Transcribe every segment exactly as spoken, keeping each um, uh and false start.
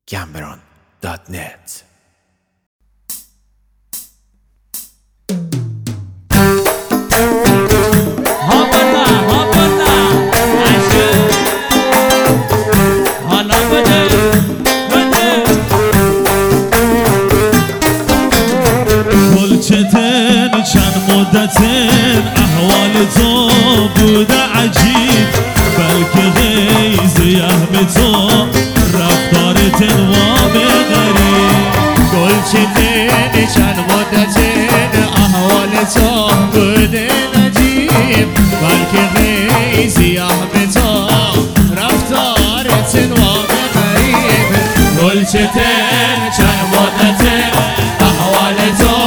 گمبران دات نت. گلچتن چند مدتن احوال تو بوده عجیب، بلکه غیز یهم تو رفتارتن وام غریب. گلچتن چند مدتن احوال تو بوده عجیب، بلکه غیز یهم تو رفتارتن وام غریب. گلچتن چند مدتن احوال تو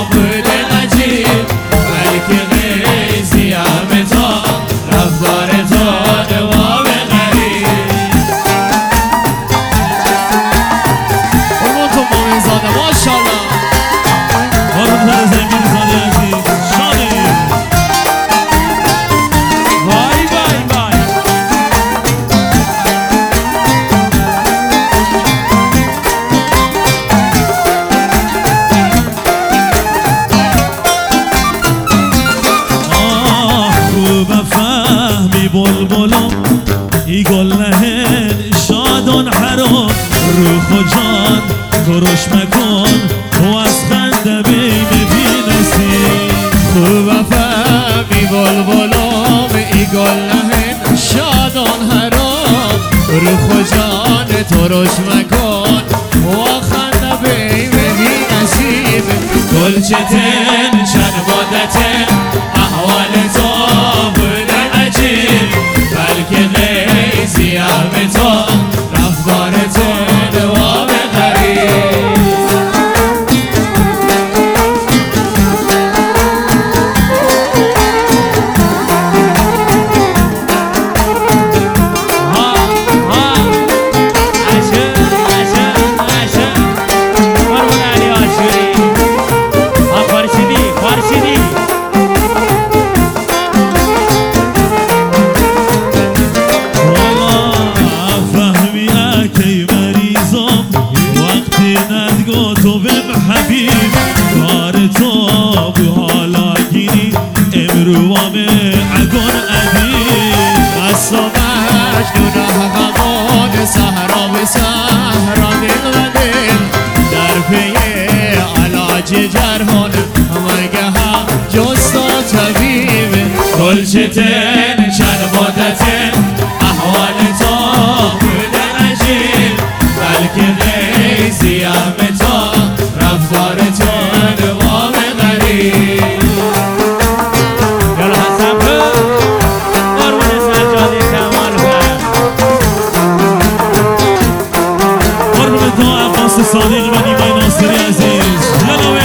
بلبلم ای گل نهن شادون حرام، روح و جان ترش مکن تو از خنده بین بینستی. خوب فهمی بلبلم ای گل نهن شادون حرام، روح و جان ترش مکن و خنده بین بینستی. گلچتن چند مدتن احوال تو بلکه غیزی یهم تو رفتارتن وام غریب. ها ها عشق عشق عشق قربون علی آشوری. ها خورشیدی خورشیدی تو بم حبیب، کار تو بو حالا گیری امروام اگون ادیب. قصد و مجنون غمان سهرا به سهرا دل و دل، در پی علاج جرحان مگه هم جست و طبیب. گلچتن چند مدتن احوال تو بوده عجیب، بلکه غیزی یهم تو رفتارتن وام غریب. یالا حسن پر قربون سجاده کمال پر قربون تو عباس صادق و نیمای ناصری عزیز. یالا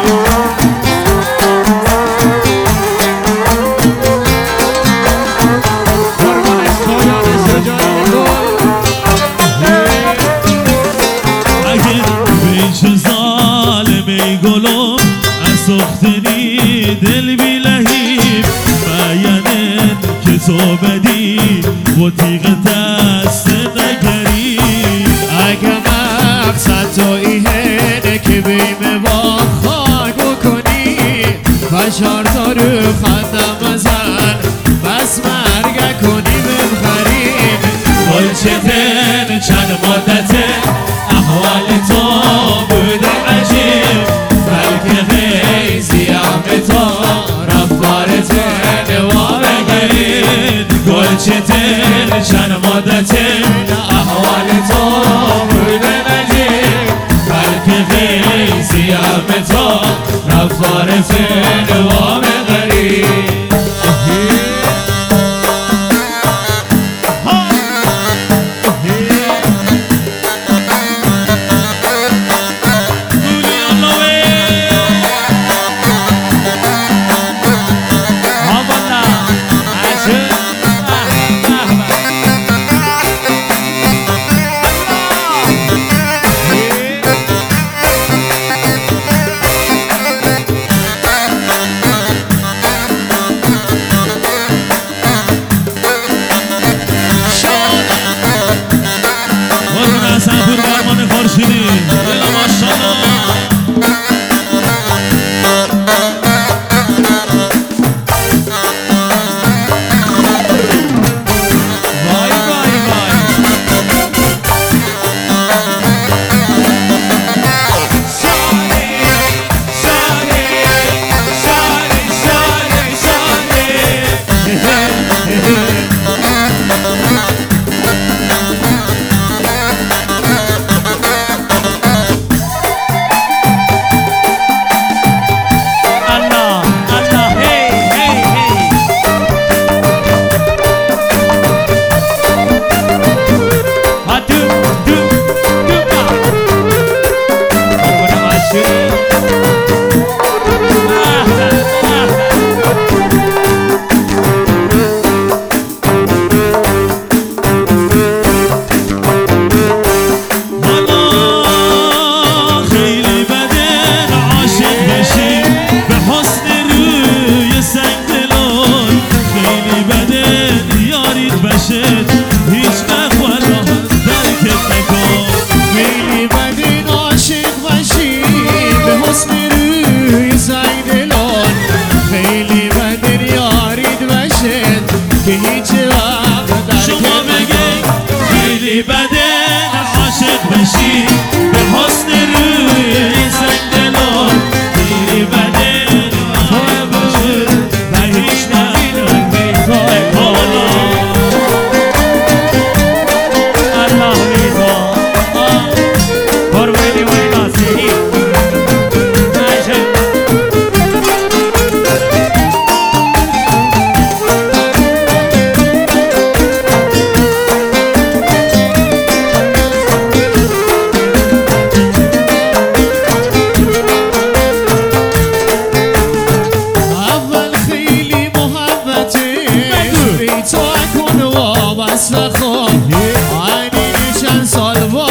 سختنی دل بی لهیب، بیانن که تو بدی و تیغ دست نگری. اگه مقصد تو اینه که بیم با خاک بکنی، فشار تو رو خندم ازن بس مرگه کنی بمخریم. گلچتن چند مدتن احوال تو بوده عجیب، بلکه غیزی یهم تو رفتارتن وام غریب. گلچتن چند مدتن احوال تو بوده عجیب، بلکه غیزی یهم تو رفتارتن وام غریب.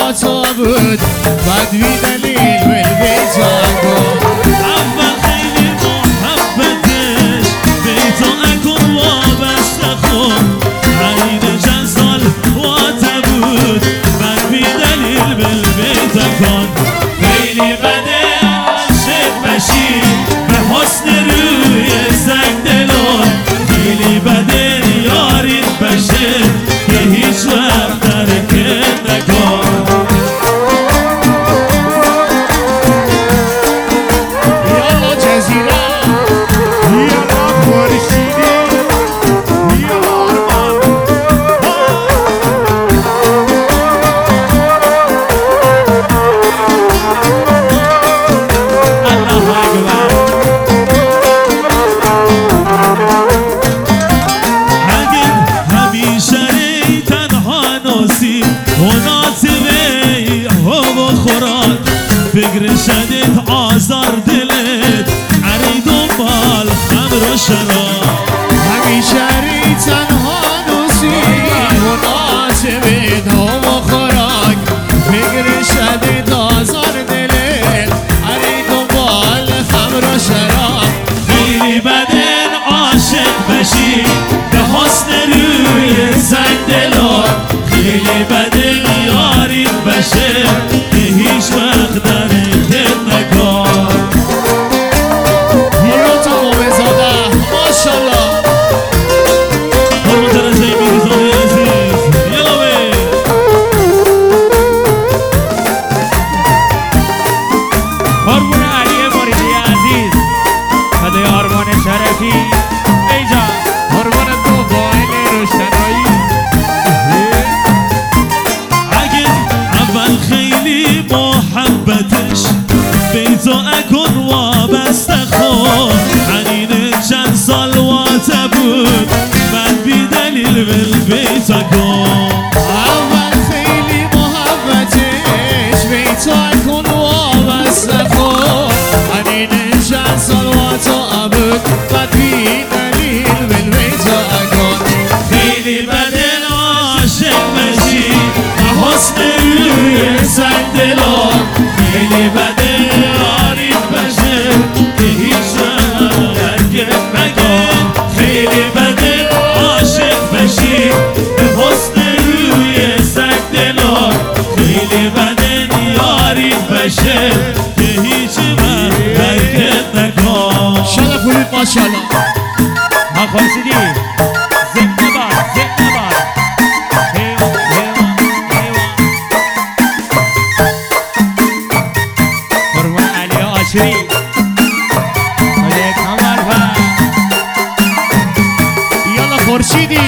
با تو بود بعد بی دلیل بالبیت اکن اول خیلی محبتش بیتو اکن وابسته خون عین چند سال واته بود بعد بی دلیل بالبیت اکن خیلی بده عاشق بشی به حسن روی سنگ دلون خیلی بده یاریت بشه که هیچ وقت ترکت نکن یا جزیره یا خورشیدی یا آرمان الله اکبر. اگر همیشه ری تنها نوسی هنات وی هو خوراد فکر شدید آزار دلت عری دنبال خمر و شراب همیشه ری تنها نوسی و ناسبید و خوراک فکر شدید آزار دلت علی دنبال خمر و شراب خیلی بدن عاشق بشی به حسن روی سنگ دلار خیلی بدن یاریت بشه که هیچ وقت درکت نکن برو تا مومزاده ماشالله قربون جنازه میرزای عزیز یلا بی قربون علی موریدی عزیز فدای آرمان شرفی ایجا قربان تو فایل روشنایی اگه اول خیلی محبتش بیتو اکن وابسته خون حنین چند سال واته بود بعد بی دلیل بالبیت اکن اول خیلی محبتش بیتو اکن وابسته خود حنین چند سال و تو عبود بعد بی دلیل بالبیت اکن خیلی بدن عاشق بشی به حسن روی سنگ دلار خیلی بدن یاریت بشه که هیچ وقت درکت نکن خیلی بدن عاشق بشی به حسن روی سنگ دلار خیلی بدن یاریت بشه که هیچ وقت درکت نکن شده فرید ماشالله ها خورشیدی زنده باد زنده باد حیوان حیوان حیوان قربون علی آشری فدای کمر بند یالا خورشیدی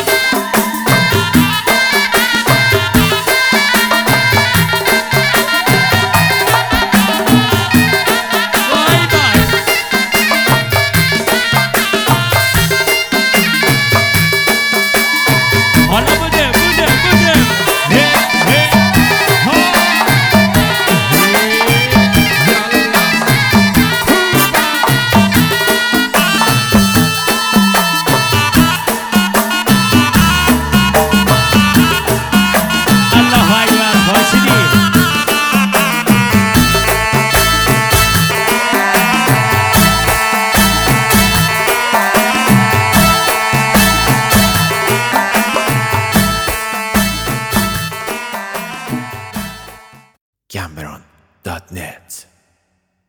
وای وای حالا بوده بوده بوده هه هه ها الله اکبر خورشیدی Cameron dot net